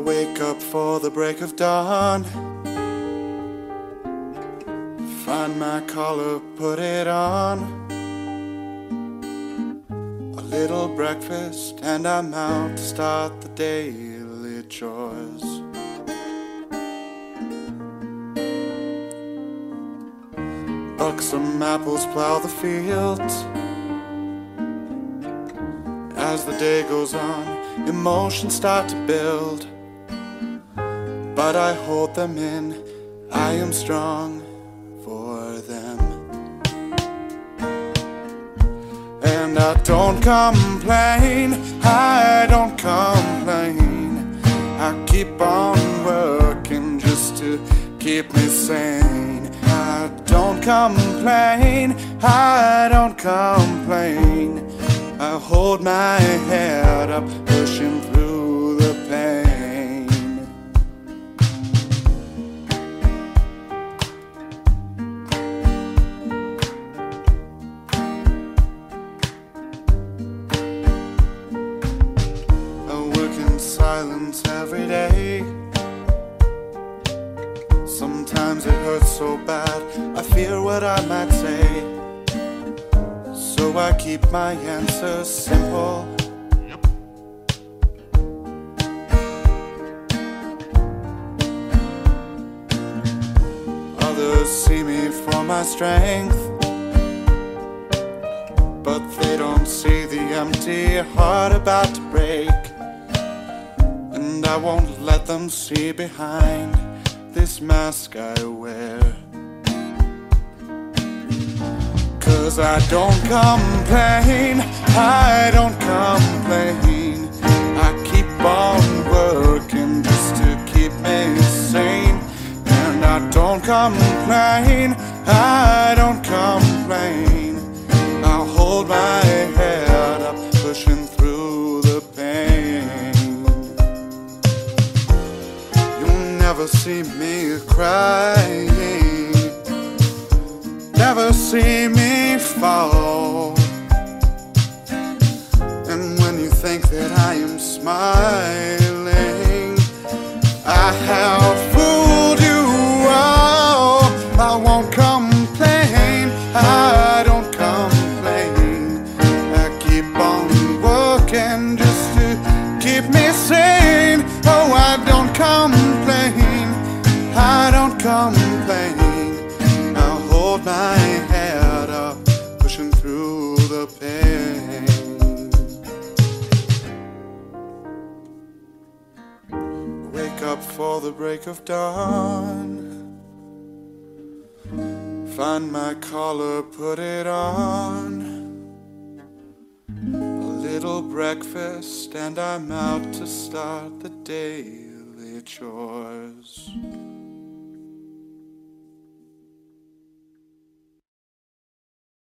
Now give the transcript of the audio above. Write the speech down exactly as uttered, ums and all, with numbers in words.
wake up for the break of dawn, find my collar, put it on, a little breakfast, and I'm out to start the daily chores. Pluck some apples, plow the fields. As the day goes on, emotions start to build, but I hold them in, I am strong for them. And I don't complain, I don't complain, I keep on working just to keep me sane. I don't complain, I don't complain, I hold my head up, pushing through the pain. I work in silence every day. Sometimes it hurts so bad, I fear what I might say. So I keep my answers simple. Others see me for my strength, but they don't see the empty heart about to break. And I won't let them see behind this mask I wear. 'Cause I don't complain, I don't complain, I keep on working just to keep me sane. And I don't complain, I don't complain, I hold my head up, pushing through the pain. You'll never see me crying, never see me fall. And when you think that I am smiling, I have fooled you all. I won't complain, I don't complain, I keep on working just to keep me sane. Oh, I don't complain, I don't complain, hold my head up, pushing through the pain. Wake up for the break of dawn, find my collar, put it on, a little breakfast, and I'm out to start the daily chores.